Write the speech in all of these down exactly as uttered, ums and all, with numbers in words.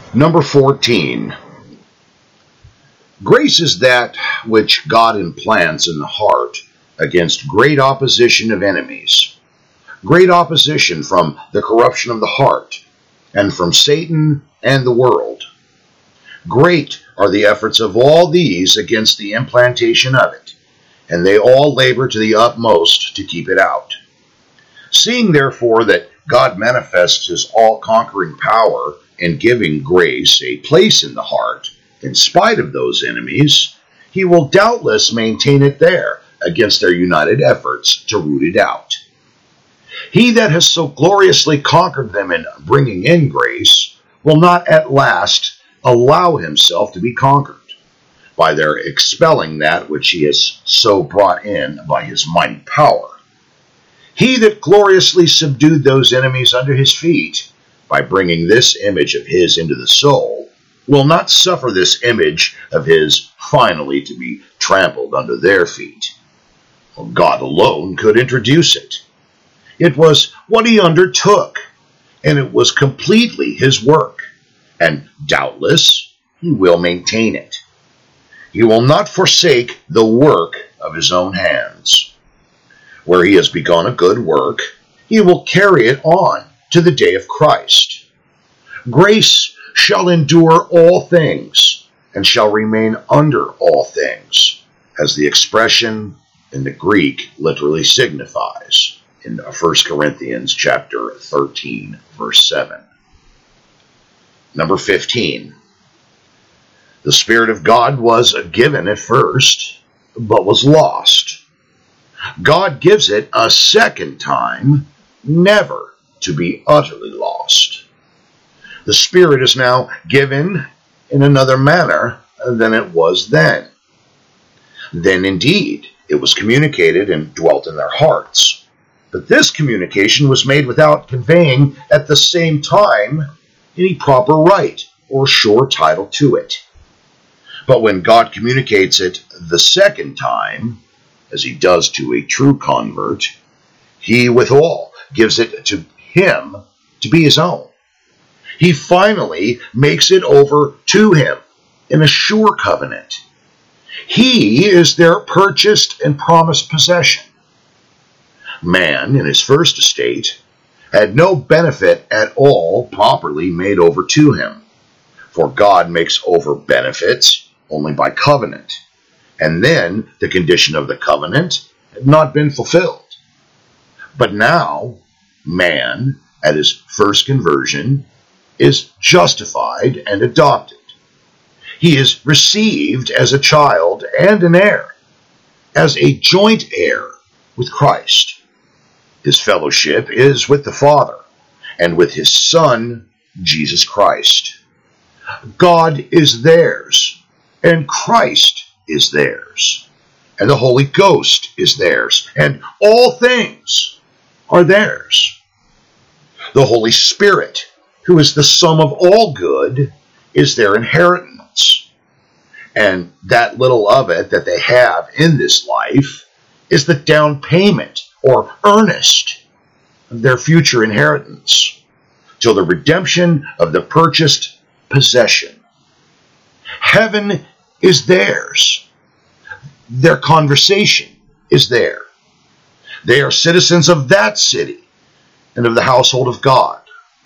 Number fourteen. Grace is that which God implants in the heart against great opposition of enemies. Great opposition from the corruption of the heart, and from Satan and the world. Great are the efforts of all these against the implantation of it, and they all labor to the utmost to keep it out. Seeing therefore that God manifests his all-conquering power in giving grace a place in the heart, in spite of those enemies, he will doubtless maintain it there against their united efforts to root it out. He that has so gloriously conquered them in bringing in grace will not at last allow himself to be conquered by their expelling that which he has so brought in by his mighty power. He that gloriously subdued those enemies under his feet by bringing this image of his into the soul will not suffer this image of his finally to be trampled under their feet. For God alone could introduce it. It was what he undertook, and it was completely his work, and doubtless he will maintain it. He will not forsake the work of his own hands. Where he has begun a good work, he will carry it on to the day of Christ. Grace shall endure all things, and shall remain under all things, as the expression in the Greek literally signifies in First Corinthians chapter thirteen, verse seven. Number fifteen. The Spirit of God was given at first, but was lost. God gives it a second time, never to be utterly lost. The Spirit is now given in another manner than it was then. Then indeed it was communicated and dwelt in their hearts. But this communication was made without conveying at the same time any proper right or sure title to it. But when God communicates it the second time, as he does to a true convert, he withal gives it to him to be his own. He finally makes it over to him in a sure covenant. He is their purchased and promised possession. Man, in his first estate, had no benefit at all properly made over to him, for God makes over benefits only by covenant, and then the condition of the covenant had not been fulfilled. But now, man, at his first conversion, is justified and adopted. He is received as a child and an heir, as a joint heir with Christ. His fellowship is with the Father and with his Son, Jesus Christ. God is theirs, and Christ is theirs, and the Holy Ghost is theirs, and all things are theirs. The Holy Spirit, who is the sum of all good, is their inheritance. And that little of it that they have in this life is the down payment or earnest of their future inheritance, till the redemption of the purchased possession. Heaven is theirs. Their conversation is there. They are citizens of that city and of the household of God.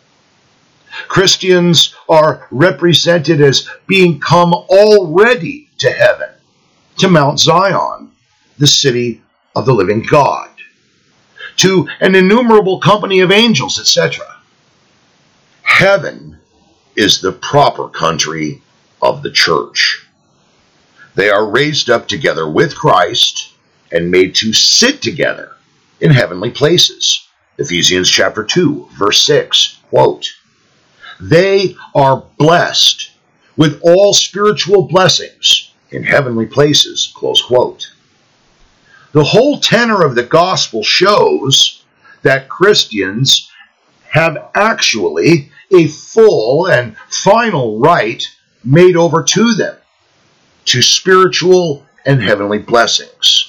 Christians are represented as being come already to heaven, to Mount Zion, the city of the living God, to an innumerable company of angels, et cetera. Heaven is the proper country of the church. They are raised up together with Christ and made to sit together in heavenly places. Ephesians chapter two, verse six, quote, "They are blessed with all spiritual blessings in heavenly places," close quote. The whole tenor of the gospel shows that Christians have actually a full and final right made over to them to spiritual and heavenly blessings.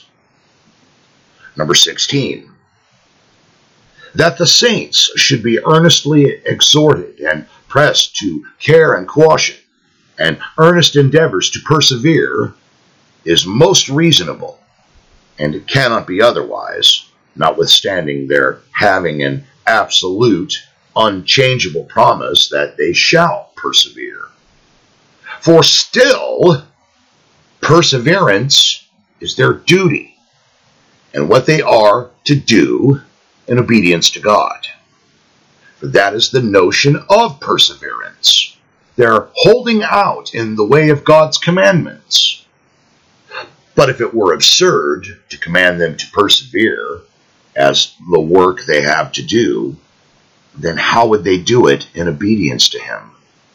Number sixteen. That the saints should be earnestly exhorted and pressed to care and caution, and earnest endeavors to persevere, is most reasonable, and it cannot be otherwise, notwithstanding their having an absolute, unchangeable promise that they shall persevere. For still, perseverance is their duty, and what they are to do in obedience to God. For that is the notion of perseverance. They're holding out in the way of God's commandments. But if it were absurd to command them to persevere as the work they have to do, then how would they do it in obedience to Him?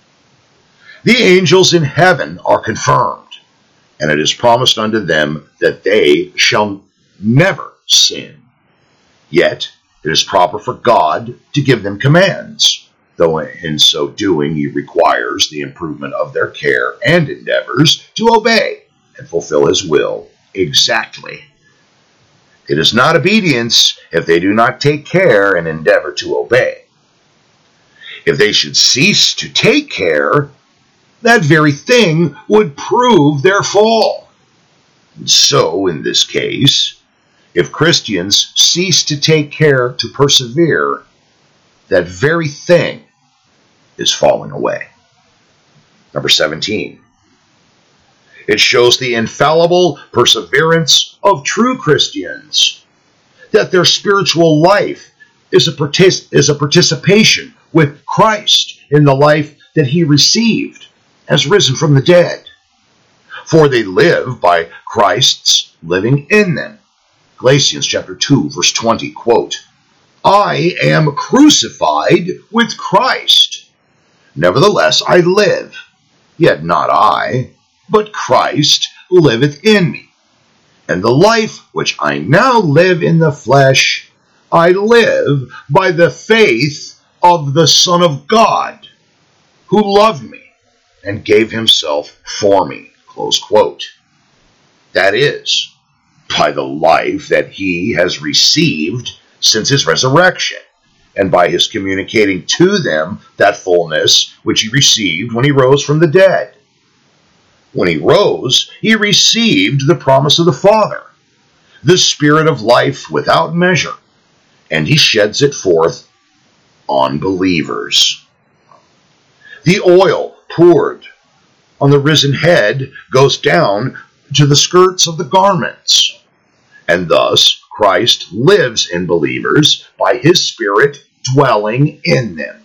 The angels in heaven are confirmed, and it is promised unto them that they shall never sin. Yet it is proper for God to give them commands, though in so doing He requires the improvement of their care and endeavors to obey and fulfill His will exactly. It is not obedience if they do not take care and endeavor to obey. If they should cease to take care, that very thing would prove their fall. And so, in this case, if Christians cease to take care to persevere, that very thing is falling away. Number seventeen. It shows the infallible perseverance of true Christians, that their spiritual life is a, partic- is a participation with Christ in the life that He received as risen from the dead. For they live by Christ's living in them. Galatians chapter two, verse twenty, quote, I am crucified with Christ. Nevertheless I live, yet not I, but Christ liveth in me. And the life which I now live in the flesh, I live by the faith of the Son of God, who loved me and gave Himself for me. Close quote. That is, by the life that He has received since His resurrection, and by His communicating to them that fullness which He received when He rose from the dead. When He rose, He received the promise of the Father, the Spirit of life without measure, and He sheds it forth on believers. The oil poured on the risen head goes down to the skirts of the garments, and thus Christ lives in believers by His Spirit dwelling in them.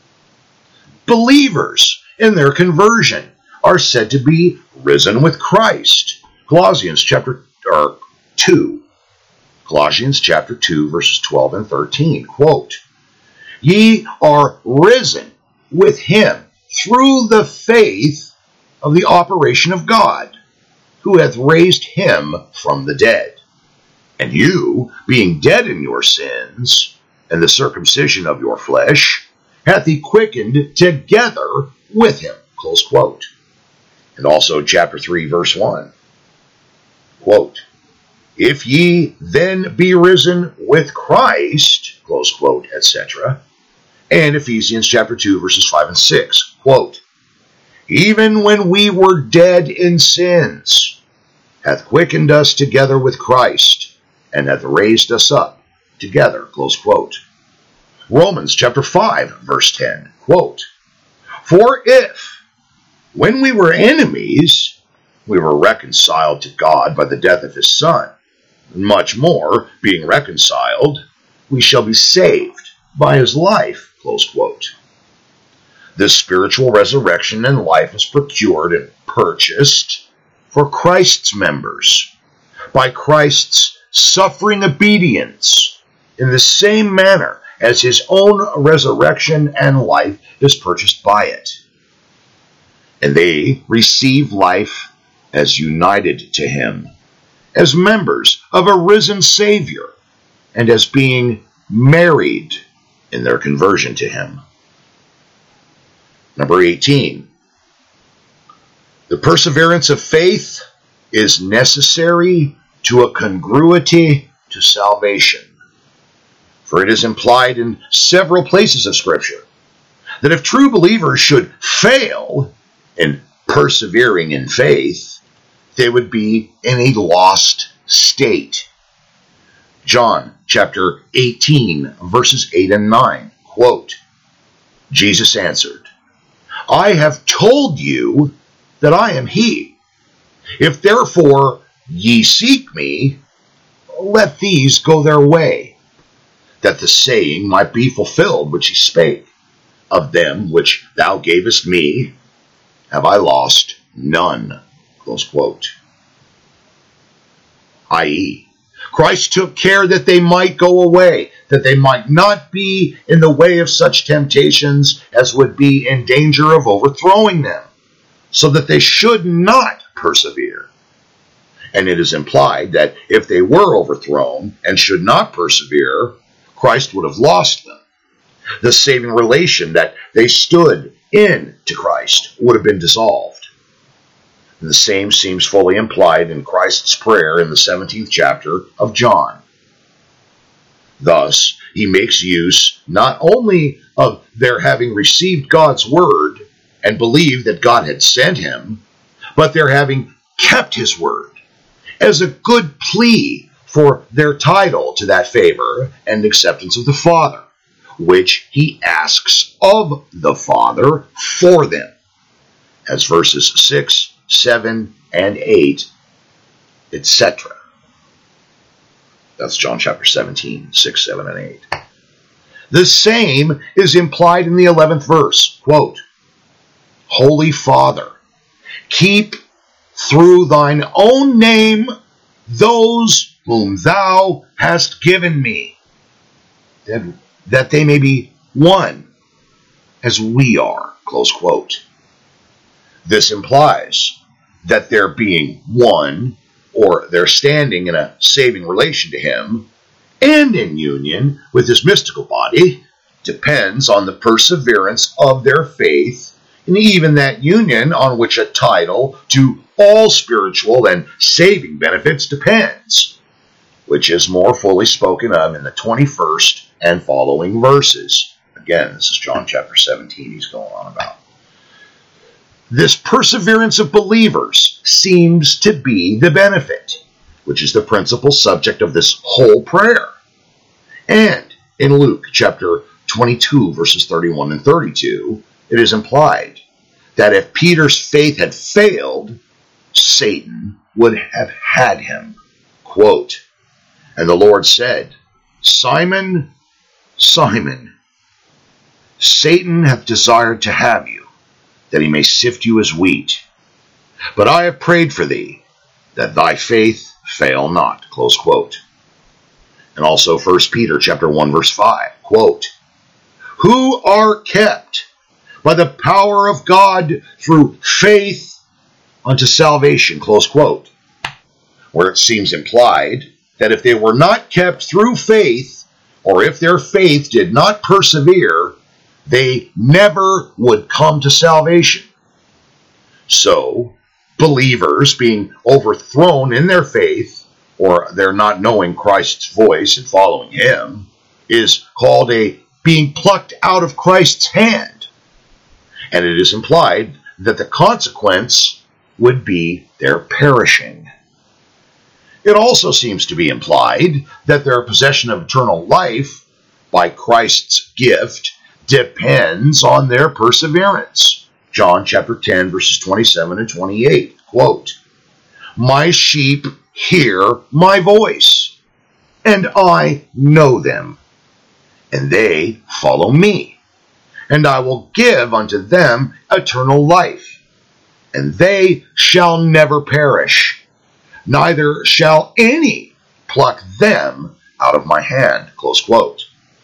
Believers in their conversion are said to be risen with Christ. Colossians chapter or two. Colossians chapter two, verses twelve and thirteen. Quote, Ye are risen with Him through the faith of the operation of God, who hath raised Him from the dead. And you, being dead in your sins, and the circumcision of your flesh, hath He quickened together with Him. Close quote. And also chapter three, verse one. Quote, If ye then be risen with Christ, close quote, et cetera. And Ephesians chapter two, verses five and six. Quote, Even when we were dead in sins, hath quickened us together with Christ, and hath raised us up together. Close quote. Romans chapter five, verse ten. Quote, For if, when we were enemies, we were reconciled to God by the death of His Son, much more, being reconciled, we shall be saved by His life. Close quote. This spiritual resurrection and life is procured and purchased for Christ's members by Christ's suffering obedience in the same manner as His own resurrection and life is purchased by it. And they receive life as united to Him, as members of a risen Savior, and as being married in their conversion to Him. Number eighteen. The perseverance of faith is necessary to a congruity to salvation. For it is implied in several places of Scripture that if true believers should fail in persevering in faith, they would be in a lost state. John chapter eighteen, verses eight and nine, quote, Jesus answered, I have told you that I am he. If therefore ye seek me, let these go their way, that the saying might be fulfilled which he spake, of them which thou gavest me, have I lost none. Close quote. that is, Christ took care that they might go away, that they might not be in the way of such temptations as would be in danger of overthrowing them, so that they should not persevere. And it is implied that if they were overthrown and should not persevere, Christ would have lost them. The saving relation that they stood in to Christ would have been dissolved. The same seems fully implied in Christ's prayer in the seventeenth chapter of John. Thus, he makes use not only of their having received God's word and believed that God had sent him, but their having kept his word as a good plea for their title to that favor and acceptance of the Father, which he asks of the Father for them, as verses six, seven, and eight, et cetera. That's John chapter seventeen, six, seven, and eight. The same is implied in the eleventh verse. Quote, Holy Father, keep through thine own name those whom thou hast given me, that, that they may be one as we are. Close quote. This implies that their being one, or their standing in a saving relation to him, and in union with his mystical body, depends on the perseverance of their faith, and even that union on which a title to all spiritual and saving benefits depends, which is more fully spoken of in the twenty-first and following verses. Again, this is John chapter seventeen he's going on about. This perseverance of believers seems to be the benefit, which is the principal subject of this whole prayer. And in Luke chapter twenty-two, verses thirty-one and thirty-two, it is implied that if Peter's faith had failed, Satan would have had him. Quote, And the Lord said, Simon, Simon, Satan hath desired to have you, that he may sift you as wheat. But I have prayed for thee, that thy faith fail not. Close quote. And also First Peter chapter one, verse five, quote, Who are kept by the power of God through faith unto salvation. Close quote. Where it seems implied that if they were not kept through faith, or if their faith did not persevere, they never would come to salvation. So, believers being overthrown in their faith, or their not knowing Christ's voice and following him, is called a being plucked out of Christ's hand. And it is implied that the consequence would be their perishing. It also seems to be implied that their possession of eternal life by Christ's gift depends on their perseverance. John chapter ten, verses twenty-seven and twenty-eight, quote, My sheep hear my voice, and I know them, and they follow me. And I will give unto them eternal life, and they shall never perish, neither shall any pluck them out of my hand. Close quote.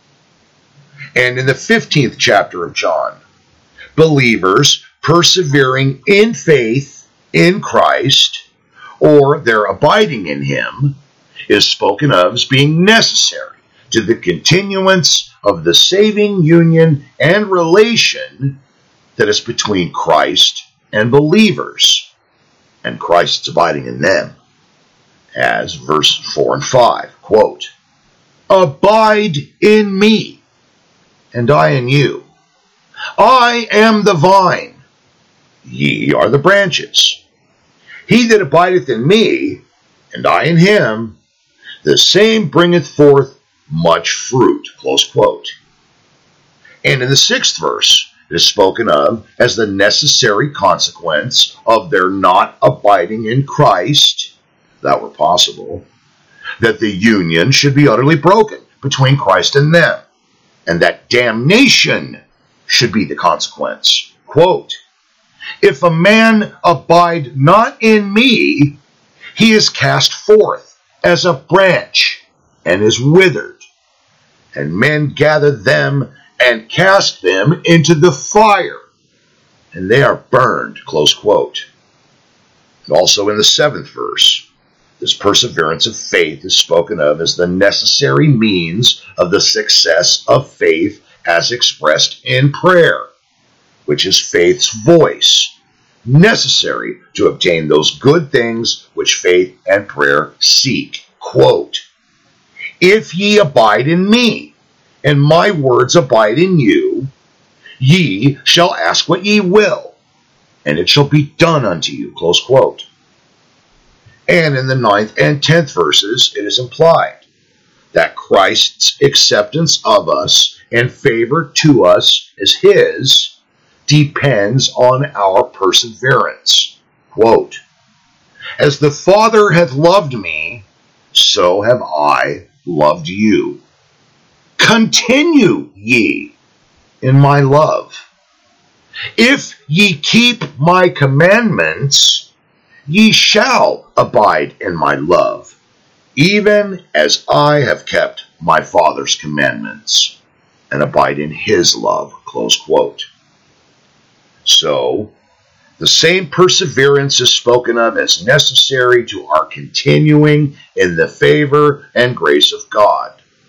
And in the fifteenth chapter of John, believers persevering in faith in Christ, or their abiding in him, is spoken of as being necessary to the continuance of the saving union and relation that is between Christ and believers, and Christ's abiding in them, as verse four and five, quote, Abide in me, and I in you. I am the vine, ye are the branches. He that abideth in me, and I in him, the same bringeth forth much fruit. Close quote. And in the sixth verse, it is spoken of as the necessary consequence of their not abiding in Christ, if that were possible, that the union should be utterly broken between Christ and them, and that damnation should be the consequence. Quote, if a man abide not in me, he is cast forth as a branch and is withered, and men gather them and cast them into the fire, and they are burned. Close quote. And also in the seventh verse, this perseverance of faith is spoken of as the necessary means of the success of faith as expressed in prayer, which is faith's voice, necessary to obtain those good things which faith and prayer seek. Quote, if ye abide in me, and my words abide in you, ye shall ask what ye will, and it shall be done unto you. Close quote. And in the ninth and tenth verses, it is implied that Christ's acceptance of us and favor to us as his depends on our perseverance. Quote, as the Father hath loved me, so have I loved you. Continue ye in my love. If ye keep my commandments, ye shall abide in my love, even as I have kept my Father's commandments, and abide in his love. Close quote. So, the same perseverance is spoken of as necessary to our continuing in the favor and grace of God.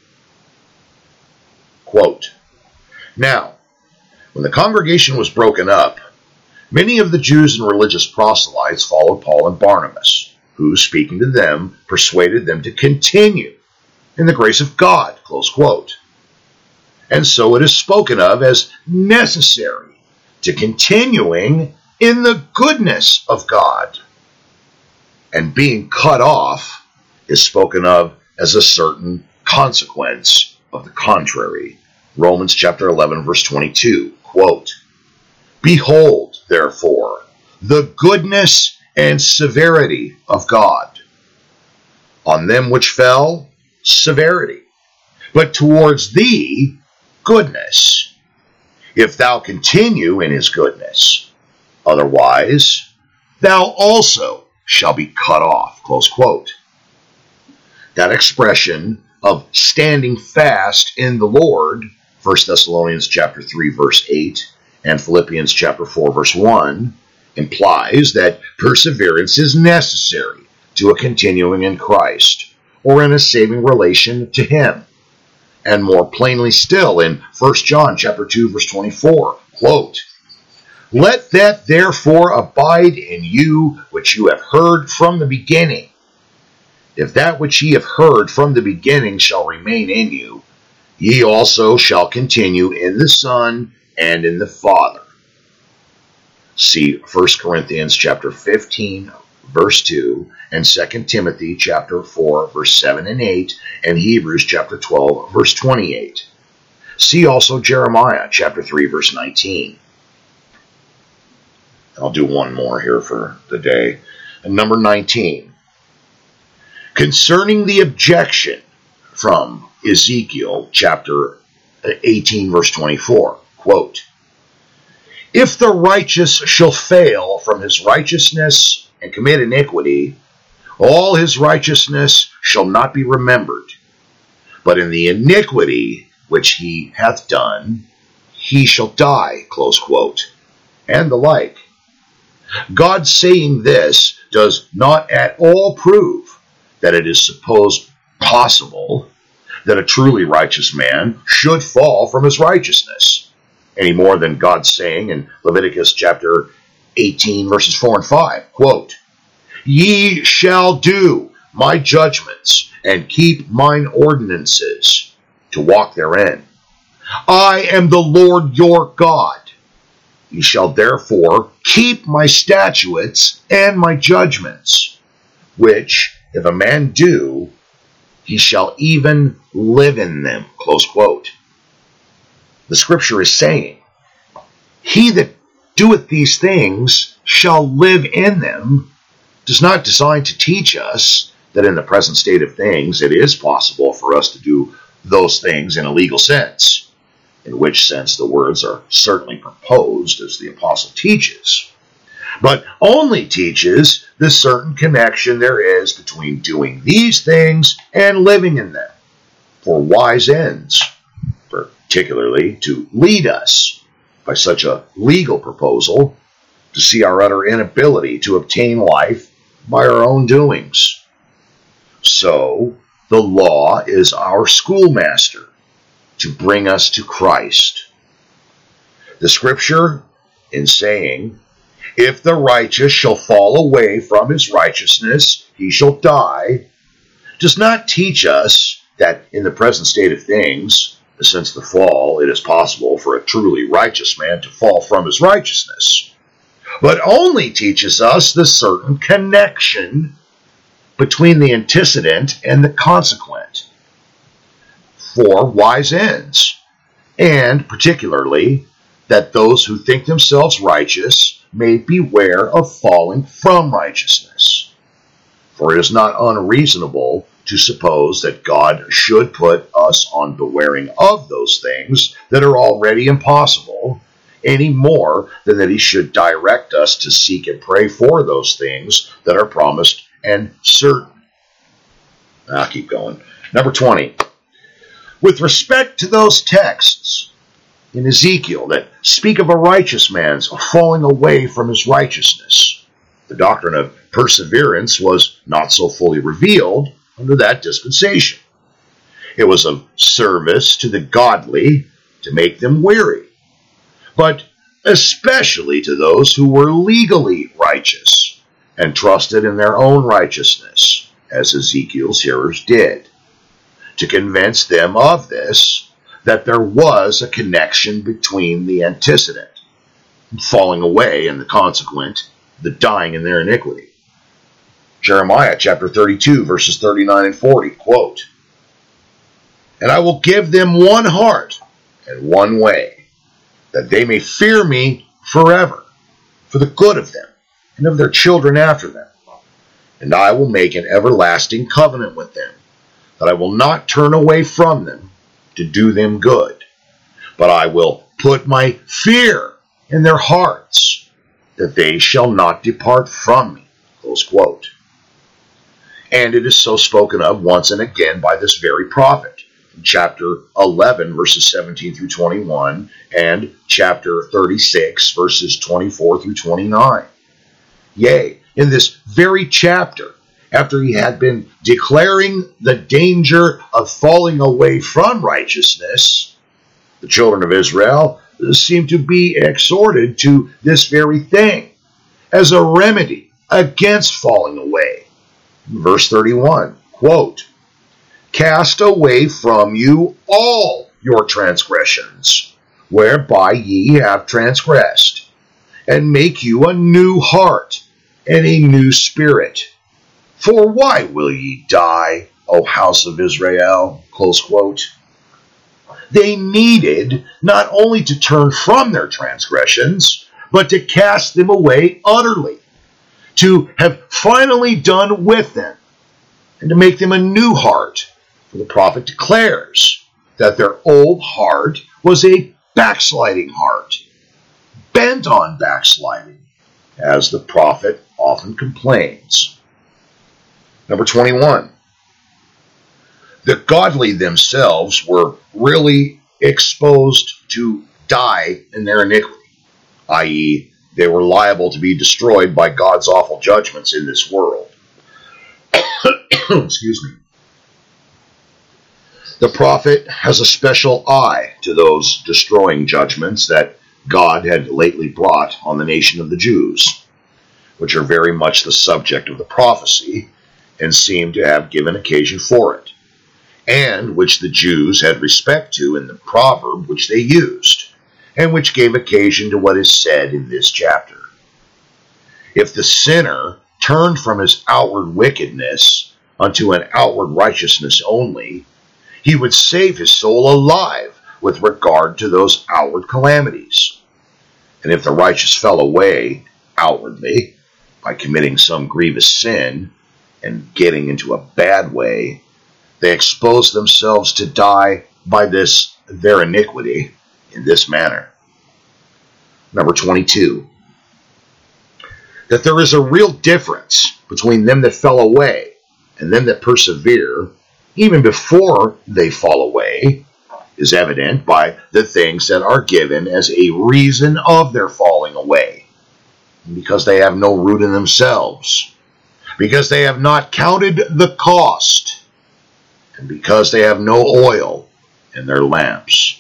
Quote, now, when the congregation was broken up, many of the Jews and religious proselytes followed Paul and Barnabas, who, speaking to them, persuaded them to continue in the grace of God. Close quote. And so it is spoken of as necessary to continuing in the goodness of God. And being cut off is spoken of as a certain consequence of the contrary. Romans chapter eleven, verse twenty-two, quote, behold, therefore, the goodness and severity of God. On them which fell, severity, but towards thee, goodness, if thou continue in his goodness. Otherwise, thou also shalt be cut off. Close quote. That expression of standing fast in the Lord, First Thessalonians chapter three, verse eight, and Philippians chapter four, verse one, implies that perseverance is necessary to a continuing in Christ, or in a saving relation to him. And more plainly still in First John chapter two, verse twenty-four, quote, let that therefore abide in you which you have heard from the beginning. If that which ye have heard from the beginning shall remain in you, ye also shall continue in the Son and in the Father. See First Corinthians chapter fifteen, verse two, and Second Timothy chapter four, verse seven and eight, and Hebrews chapter twelve, verse twenty-eight. See also Jeremiah chapter three, verse nineteen. I'll do one more here for the day. And number nineteen. Concerning the objection from Ezekiel chapter eighteen, verse twenty-four, quote, if the righteous shall fail from his righteousness and commit iniquity, all his righteousness shall not be remembered. But in the iniquity which he hath done, he shall die, close quote, and the like. God saying this does not at all prove that it is supposed possible that a truly righteous man should fall from his righteousness, any more than God saying in Leviticus chapter eighteen, verses four and five, quote, ye shall do my judgments and keep mine ordinances to walk therein. I am the Lord your God, Ye shall therefore keep my statutes and my judgments, which, if a man do, he shall even live in them. Close quote. The scripture is saying, he that doeth these things shall live in them, does not design to teach us that in the present state of things it is possible for us to do those things in a legal sense, in which sense the words are certainly proposed as the apostle teaches, but only teaches the certain connection there is between doing these things and living in them for wise ends, particularly to lead us by such a legal proposal to see our utter inability to obtain life by our own doings. So, the law is our schoolmaster to bring us to Christ. The scripture, in saying, if the righteous shall fall away from his righteousness, he shall die, does not teach us that in the present state of things, since the fall, it is possible for a truly righteous man to fall from his righteousness, but only teaches us the certain connection between the antecedent and the consequent for wise ends, and particularly that those who think themselves righteous may beware of falling from righteousness. For it is not unreasonable to suppose that God should put us on bewaring of those things that are already impossible, any more than that he should direct us to seek and pray for those things that are promised and certain. I'll keep going. Number twenty. With respect to those texts in Ezekiel that speak of a righteous man's falling away from his righteousness, the doctrine of perseverance was not so fully revealed under that dispensation. It was of service to the godly to make them weary, but especially to those who were legally righteous and trusted in their own righteousness, as Ezekiel's hearers did, to convince them of this, that there was a connection between the antecedent, falling away, and the consequent, the dying in their iniquity. Jeremiah chapter thirty-two, verses thirty-nine and forty, quote, and I will give them one heart and one way, that they may fear me forever, for the good of them, and of their children after them. And I will make an everlasting covenant with them, that I will not turn away from them to do them good, but I will put my fear in their hearts, that they shall not depart from me. Close quote. And it is so spoken of once and again by this very prophet, in chapter eleven, verses seventeen through twenty-one, and chapter thirty-six, verses twenty-four through twenty-nine. Yea, in this very chapter, after he had been declaring the danger of falling away from righteousness, the children of Israel seem to be exhorted to this very thing as a remedy against falling away. Verse thirty-one, quote, cast away from you all your transgressions, whereby ye have transgressed, and make you a new heart and a new spirit. For why will ye die, O house of Israel? Close quote. They needed not only to turn from their transgressions, but to cast them away utterly, to have finally done with them, and to make them a new heart. For the prophet declares that their old heart was a backsliding heart, bent on backsliding, as the prophet often complains. Number twenty-one. The godly themselves were really exposed to die in their iniquity, that is, they were liable to be destroyed by God's awful judgments in this world. Excuse me. The prophet has a special eye to those destroying judgments that God had lately brought on the nation of the Jews, which are very much the subject of the prophecy, and seem to have given occasion for it, and which the Jews had respect to in the proverb which they used, and which gave occasion to what is said in this chapter. If the sinner turned from his outward wickedness unto an outward righteousness only, he would save his soul alive with regard to those outward calamities. And if the righteous fell away outwardly by committing some grievous sin and getting into a bad way, they expose themselves to die by this their iniquity in this manner. Number twenty-two, that there is a real difference between them that fell away and them that persevere, even before they fall away, is evident by the things that are given as a reason of their falling away. Because they have no root in themselves, because they have not counted the cost, and because they have no oil in their lamps.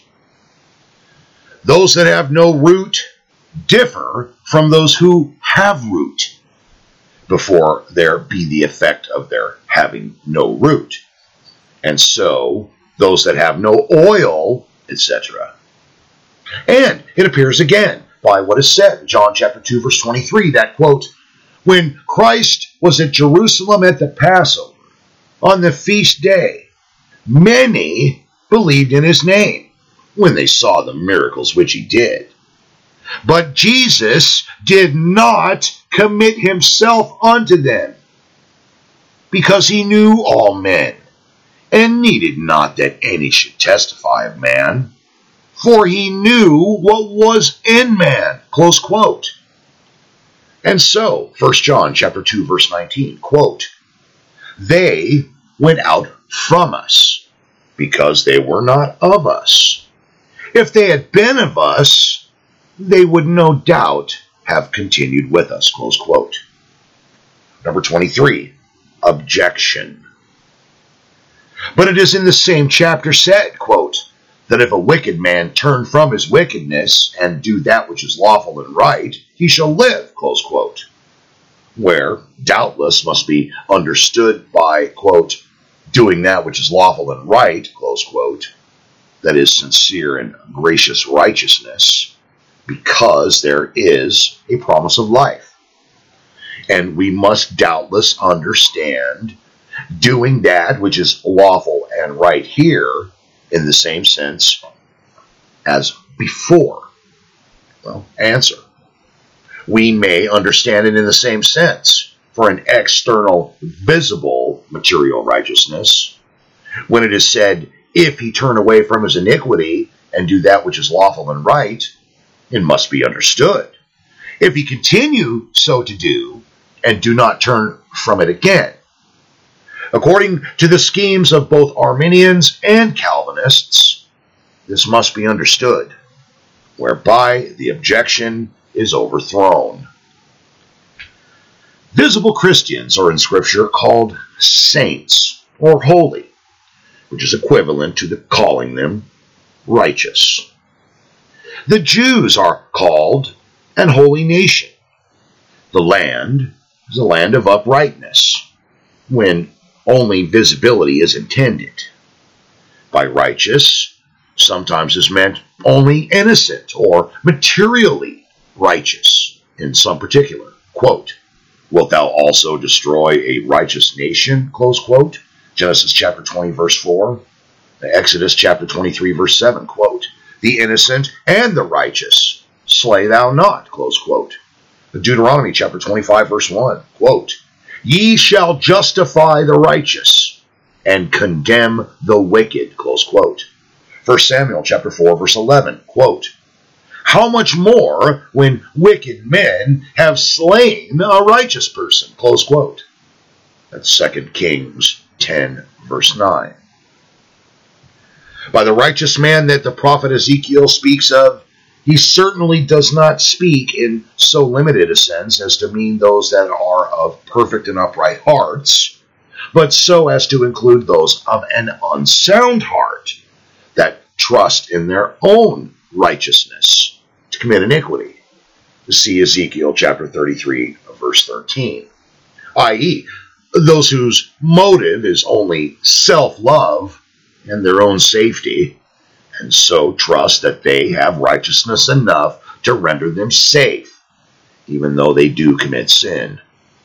Those that have no root differ from those who have root, before there be the effect of their having no root. And so, those that have no oil, et cetera. And it appears again by what is said in John chapter two, verse twenty-three, that, quote, when Christ was at Jerusalem at the Passover, on the feast day, many believed in his name when they saw the miracles which he did. But Jesus did not commit himself unto them, because he knew all men, and needed not that any should testify of man, for he knew what was in man. Close quote. And so, First John chapter two, verse nineteen, quote, they went out from us, because they were not of us. If they had been of us, they would no doubt have continued with us. Close quote. Number twenty-three, objection. But it is in the same chapter said, quote, that if a wicked man turn from his wickedness and do that which is lawful and right, he shall live, close quote. Where, doubtless, must be understood by, quote, doing that which is lawful and right, close quote, that is sincere and gracious righteousness, because there is a promise of life. And we must doubtless understand doing that which is lawful and right here in the same sense as before. Well, answer. We may understand it in the same sense for an external, visible material righteousness, when it is said, if he turn away from his iniquity and do that which is lawful and right, it must be understood. If he continue so to do, and do not turn from it again. According to the schemes of both Arminians and Calvinists, this must be understood, whereby the objection is overthrown. Visible Christians are in Scripture called saints or holy, which is equivalent to the calling them righteous. The Jews are called an holy nation. The land is a land of uprightness, when only visibility is intended. By righteous, sometimes is meant only innocent or materially righteous in some particular. Quote, wilt thou also destroy a righteous nation? Close quote. Genesis chapter twenty, verse four. Exodus chapter twenty-three, verse seven. Quote, the innocent and the righteous slay thou not. Close quote. Deuteronomy chapter twenty-five, verse one. Quote, ye shall justify the righteous and condemn the wicked. Close quote. First Samuel chapter four, verse eleven. Quote, how much more when wicked men have slain a righteous person? Close quote. That's Second Kings ten, verse nine. By the righteous man that the prophet Ezekiel speaks of, he certainly does not speak in so limited a sense as to mean those that are of perfect and upright hearts, but so as to include those of an unsound heart that trust in their own righteousness to commit iniquity. See Ezekiel chapter thirty-three, verse thirteen. that is, those whose motive is only self-love and their own safety, and so trust that they have righteousness enough to render them safe, even though they do commit sin.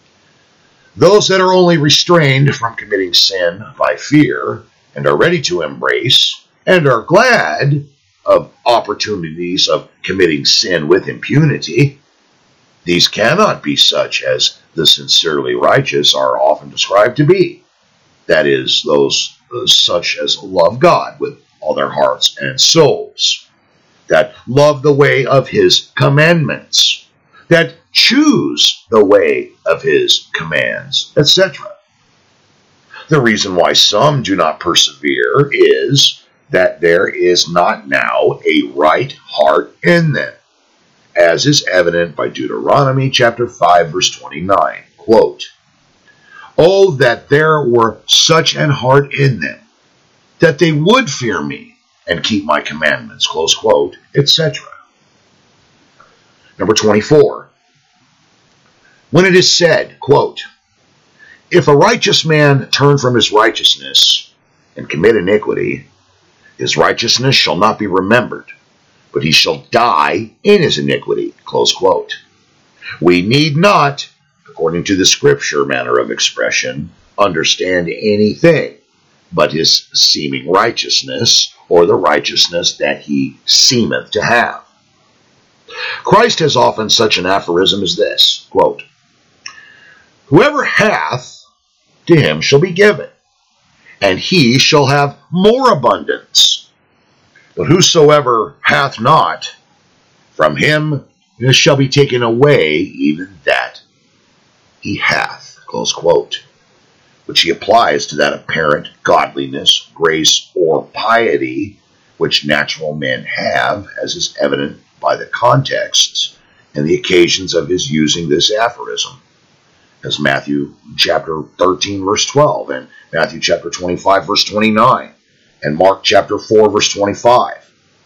Those that are only restrained from committing sin by fear and are ready to embrace and are glad of opportunities of committing sin with impunity, these cannot be such as the sincerely righteous are often described to be. That is, those uh, such as love God with all their hearts and souls, that love the way of his commandments, that choose the way of his commands, et cetera. The reason why some do not persevere is that there is not now a right heart in them, as is evident by Deuteronomy chapter five, verse twenty-nine. Quote, "Oh, that there were such an heart in them, that they would fear me and keep my commandments," close quote, et cetera. Number twenty-four. When it is said, quote, "If a righteous man turn from his righteousness and commit iniquity, his righteousness shall not be remembered, but he shall die in his iniquity," close quote. We need not, according to the scripture manner of expression, understand anything but his seeming righteousness, or the righteousness that he seemeth to have. Christ has often such an aphorism as this, quote, "Whoever hath, to him shall be given, and he shall have more abundance. But whosoever hath not, from him shall be taken away even that he hath," close quote, which he applies to that apparent godliness, grace, or piety which natural men have, as is evident by the contexts and the occasions of his using this aphorism, as Matthew chapter thirteen, verse twelve, and Matthew chapter twenty-five, verse twenty-nine, and Mark chapter four, verse twenty-five.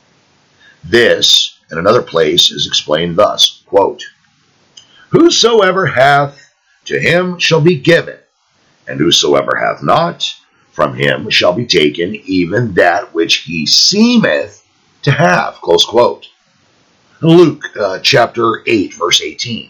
This, in another place, is explained thus, quote, "Whosoever hath, to him shall be given, and whosoever hath not, from him shall be taken even that which he seemeth to have," close quote. Luke uh, chapter eight, verse eighteen.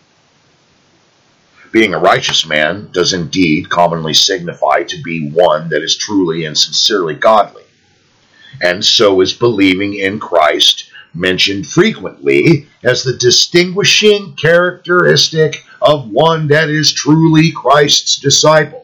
Being a righteous man does indeed commonly signify to be one that is truly and sincerely godly. And so is believing in Christ mentioned frequently as the distinguishing characteristic of one that is truly Christ's disciple.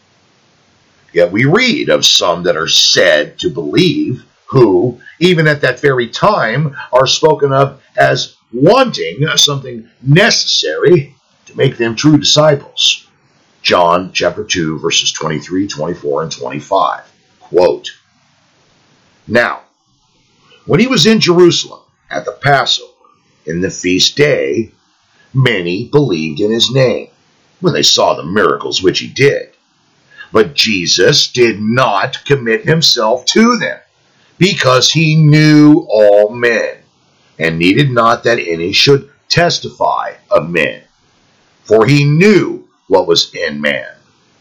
Yet we read of some that are said to believe, who, even at that very time, are spoken of as wanting something necessary to make them true disciples. John chapter two, verses twenty-three, twenty-four, and twenty-five. Quote, "Now, when he was in Jerusalem at the Passover, in the feast day, many believed in his name, when they saw the miracles which he did. But Jesus did not commit himself to them, because he knew all men, and needed not that any should testify of men, for he knew what was in man."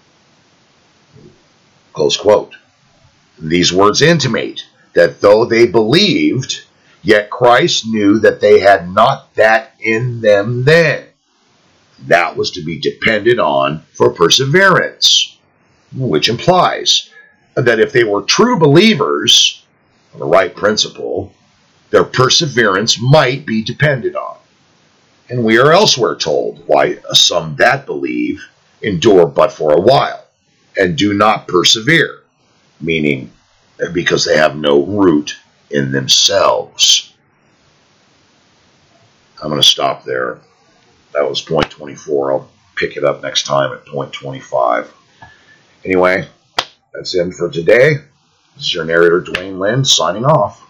Close quote. These words intimate that though they believed, yet Christ knew that they had not that in them then. That was to be depended on for perseverance, which implies that if they were true believers, on the right principle, their perseverance might be depended on. And we are elsewhere told why some that believe endure but for a while, and do not persevere, meaning because they have no root in themselves. I'm going to stop there. That was point twenty-four. I'll pick it up next time at point twenty-five. Anyway, that's it for today. This is your narrator, Dwayne Lynn, signing off.